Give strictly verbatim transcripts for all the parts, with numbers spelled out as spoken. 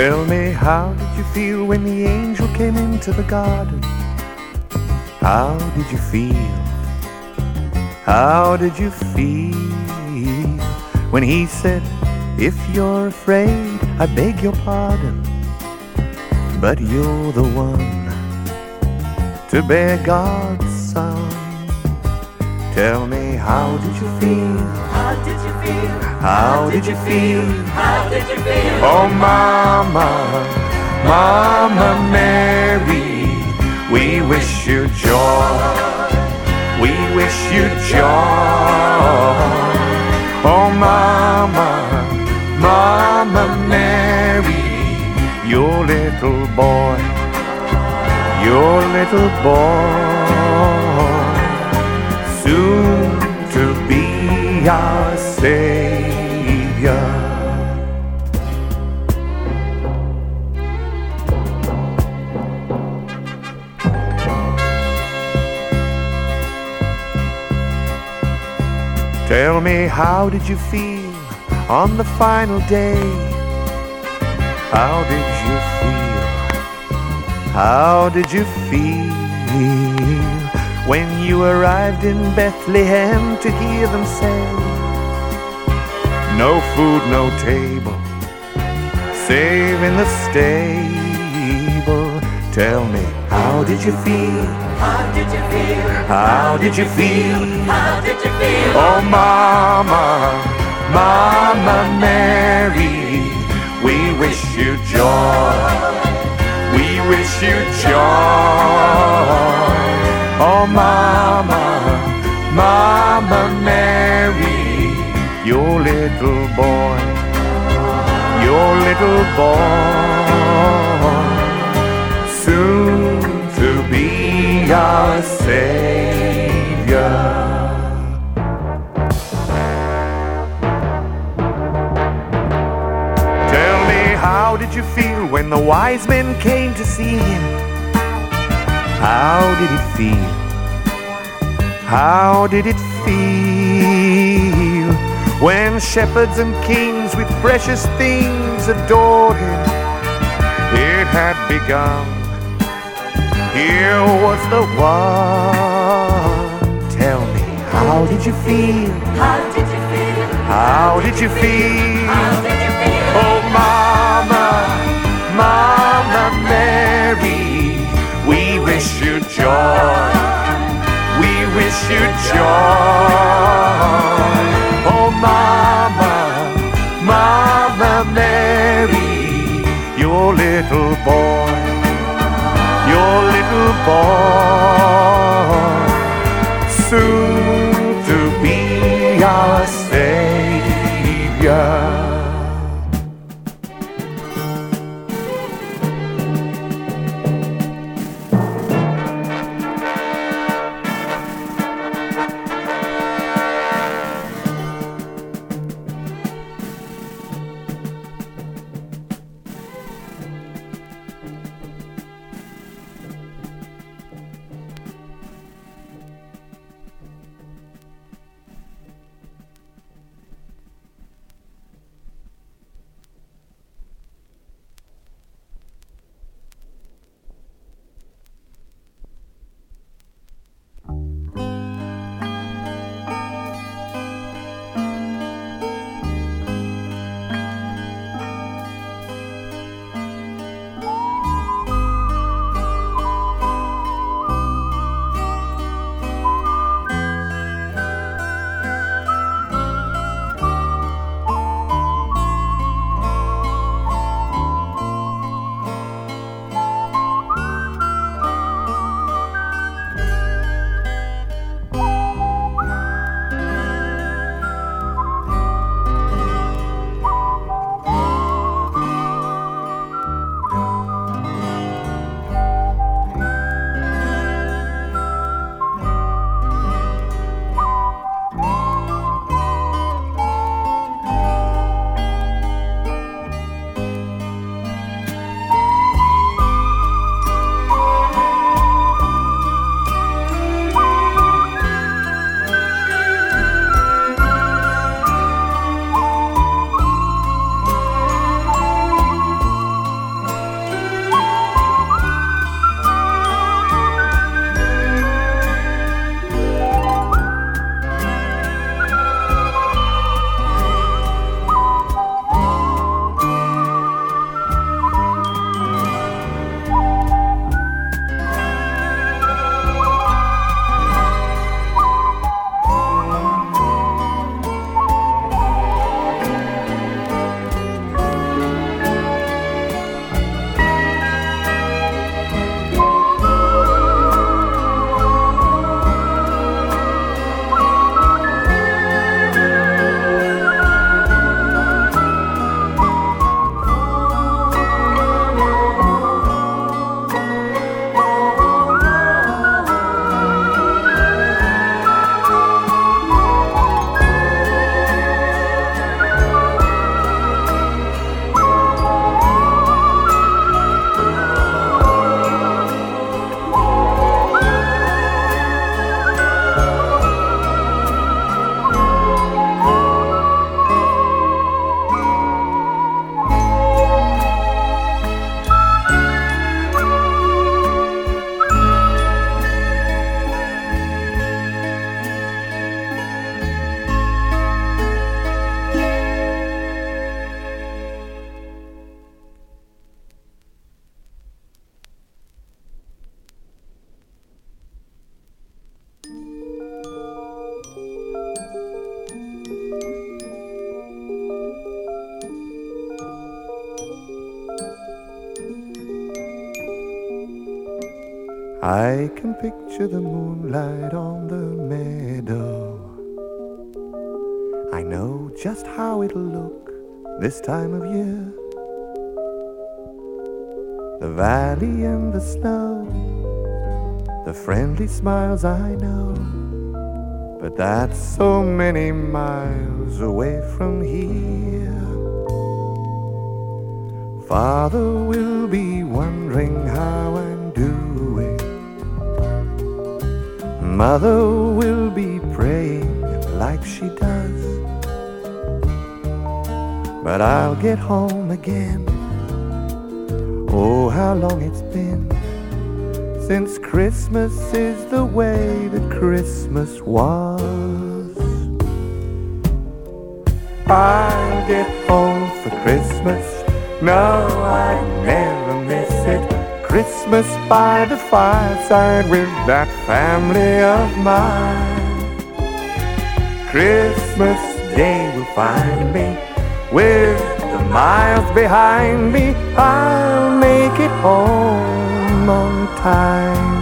Tell me, how did you feel when the angel came into the garden? How did you feel? How did you feel when he said, if you're afraid, I beg your pardon, but you're the one to bear God's son? Tell me, how did you feel? How did you feel? How did you feel? How did you feel? Oh, Mama, Mama Mary, we wish you joy. We wish you joy. Oh, Mama, Mama Mary, your little boy, your little boy, soon to be our Savior. Tell me, how did you feel on the final day? How did you feel? How did you feel when you arrived in Bethlehem to hear them say, no food, no table, save in the stable? Tell me, how did you feel? How did you feel? How did you feel? How did you feel? Oh, Mama, Mama Mary, we wish you joy. We wish you joy. Oh, Mama, Mama Mary, your little boy, your little boy, soon to be our Savior. Tell me, how did you feel when the wise men came to see him? How did it feel? How did it feel when shepherds and kings with precious things adored him? It had begun. Here was the one. Tell me, how did you feel? How did you feel? How did you feel? How did you feel? Oh, Mama, Mama Mary, we wish you joy. We wish you joy. Oh, Mama, Mama Mary, your little boy, your little boy, soon to be our Savior. I can picture the moonlight on the meadow. I know just how it'll look this time of year. The valley and the snow, the friendly smiles I know, but that's so many miles away from here. Father will be wondering how I'm doing. Mother will be praying like she does. But I'll get home again. Oh, how long it's been since Christmas is the way that Christmas was. I'll get home for Christmas. No, I never miss it. Christmas by the fireside with that family of mine. Christmas Day will find me with the miles behind me. I'll make it home on time.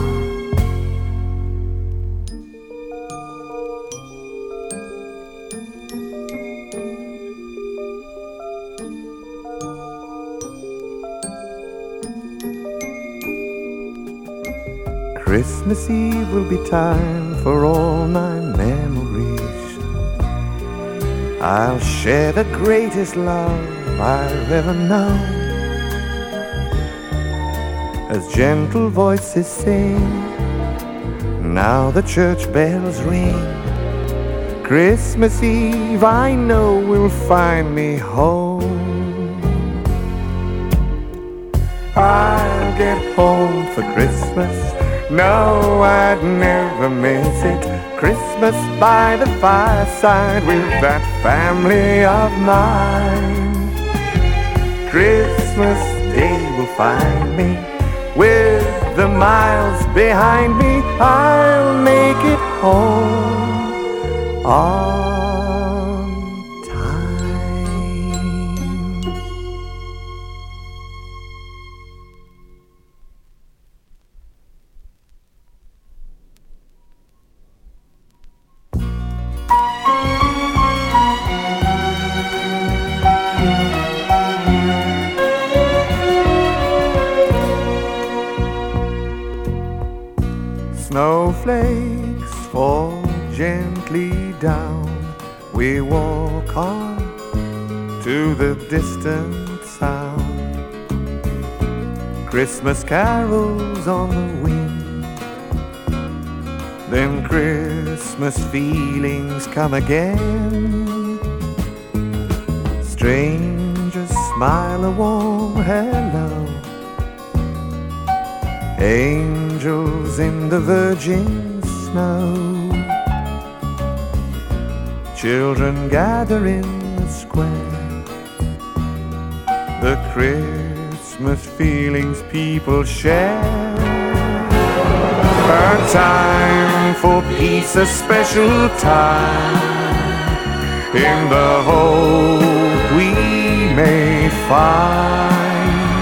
Christmas Eve will be time for all my memories. I'll share the greatest love I've ever known, as gentle voices sing, now the church bells ring. Christmas Eve I know will find me home. I'll get home for Christmas. No, I'd never miss it. Christmas by the fireside with that family of mine. Christmas Day will find me with the miles behind me. I'll make it home on time. Snowflakes fall gently down. We walk on to the distant sound. Christmas carols on the wind. Then Christmas feelings come again. Strangers smile a warm hello. Angels in the virgin snow. Children gather in the square. The Christmas feelings people share. A time for peace, a special time, in the hope we may find.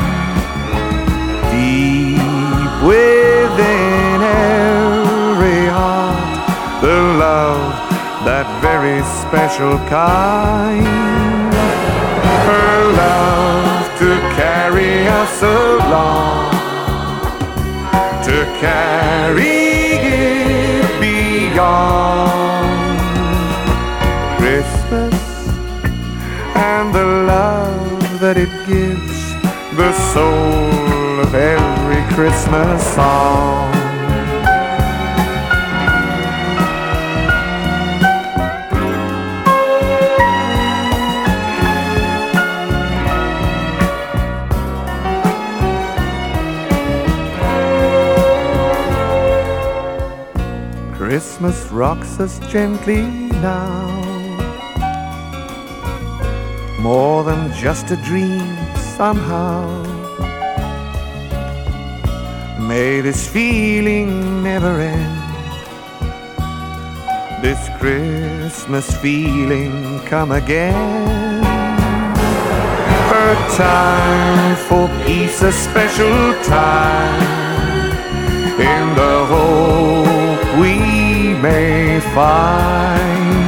Within every heart, the love, that very special kind. Her love to carry us along, to carry it beyond. Christmas and the love that it gives, the soul of every Christmas song. Christmas rocks us gently now, more than just a dream somehow. May this feeling never end, this Christmas feeling come again. A time for peace, a special time, in the hope we may find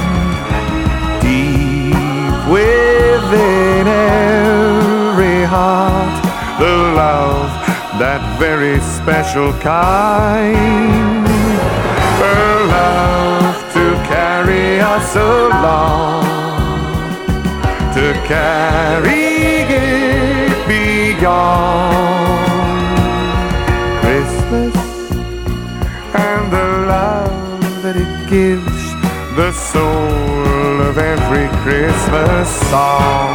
deep within every heart the love, that very special kind, a love to carry us along, to carry it beyond Christmas and the love that it gives, the soul of every Christmas song.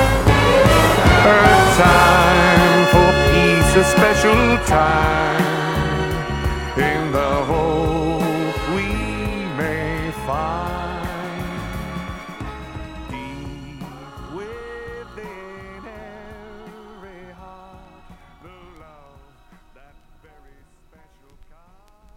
A time for peace, a special time in the hope we may find deep within every heart the love, that very special kind.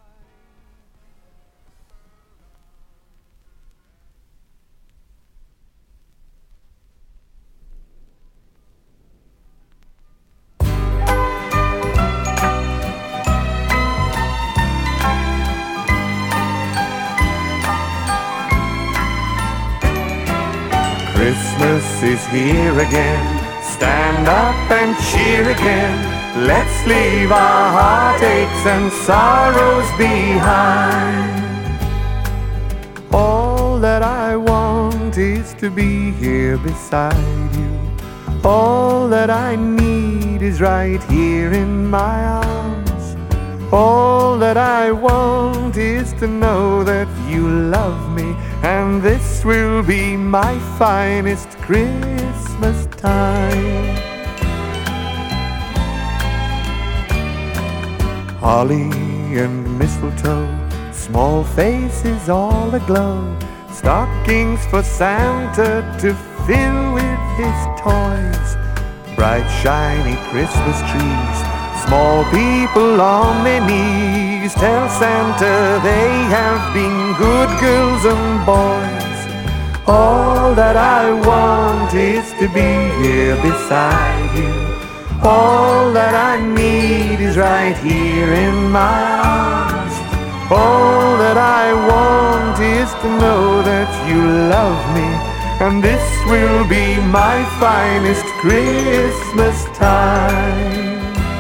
Christmas is here again. Stand up and cheer again. Let's leave our heartaches and sorrows behind. All that I want is to be here beside you. All that I need is right here in my arms. All that I want is to know that you love me, and this will be my finest Christmas time. Holly and mistletoe, small faces all aglow, stockings for Santa to fill with his toys, bright shiny Christmas trees, small people on their knees tell Santa they have been good girls and boys. All that I want is to be here beside you. All that I need is right here in my arms. All that I want is to know that you love me, and this will be my finest Christmas time.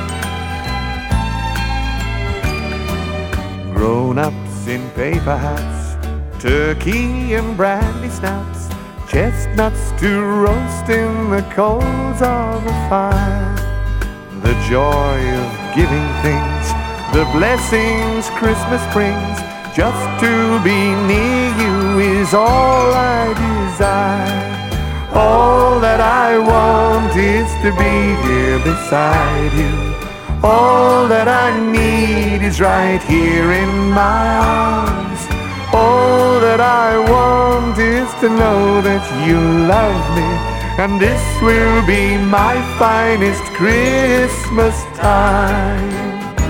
Grown-ups in paper hats, turkey and brandy snaps, chestnuts to roast in the coals of a fire. The joy of giving things, the blessings Christmas brings, just to be near you is all I desire. All that I want is to be here beside you. All that I need is right here in my arms. All that I want is to know that you love me, and this will be my finest Christmas time.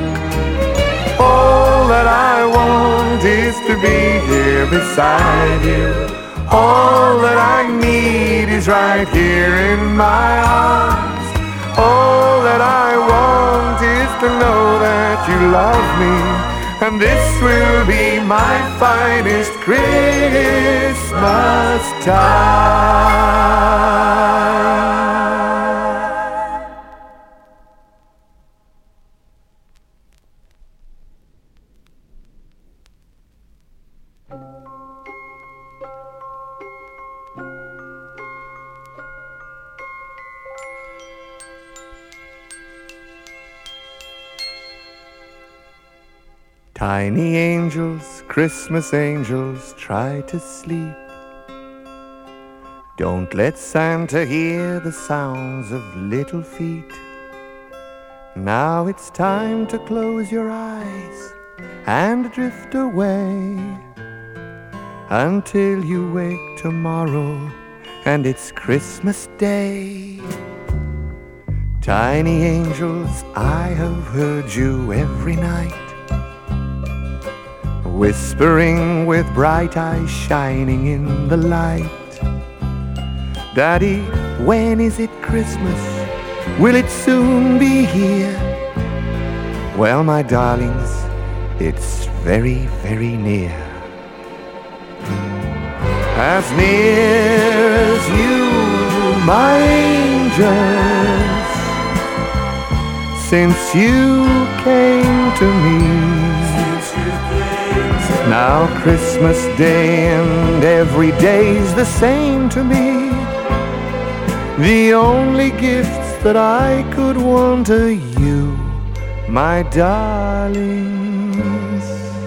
All that I want is to be here beside you. All that I need is right here in my arms. All that I want is to know that you love me, and this will be my finest Christmas time. Tiny angels, Christmas angels, try to sleep. Don't let Santa hear the sounds of little feet. Now it's time to close your eyes and drift away until you wake tomorrow and it's Christmas Day. Tiny angels, I have heard you every night, whispering with bright eyes shining in the light. Daddy, when is it Christmas? Will it soon be here? Well, my darlings, it's very, very near. As near as you, my angels, since you came to me. Now Christmas Day and every day's the same to me. The only gifts that I could want are you, my darlings.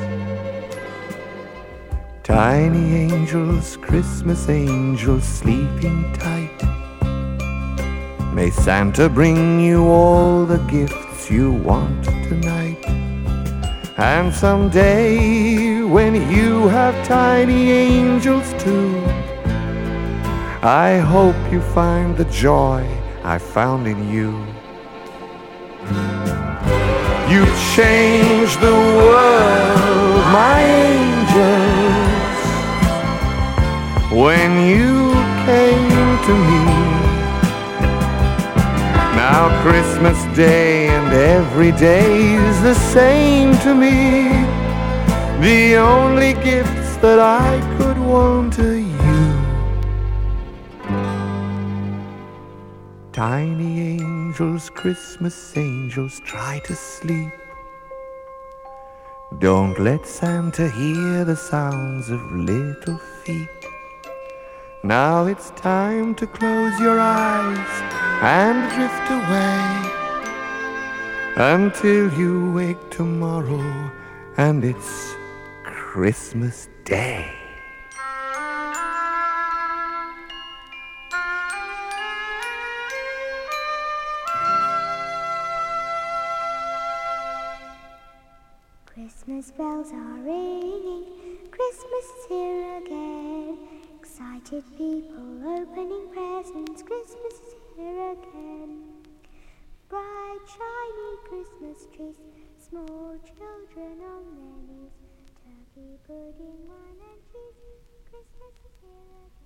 Tiny angels, Christmas angels, sleeping tight. May Santa bring you all the gifts you want tonight. And someday, when you have tiny angels too, I hope you find the joy I found in you. You changed the world, my angels, when you came to me. Now Christmas Day and every day's the same to me. The only gifts that I could want are you. Tiny angels, Christmas angels, try to sleep. Don't let Santa hear the sounds of little feet. Now it's time to close your eyes and drift away until you wake tomorrow and it's Christmas Day. Christmas bells are ringing, Christmas is here again. Excited people opening presents, Christmas is here again. Bright, shiny Christmas trees, small children on their knees. Turkey, pudding, wine and cheese, Christmas is here again.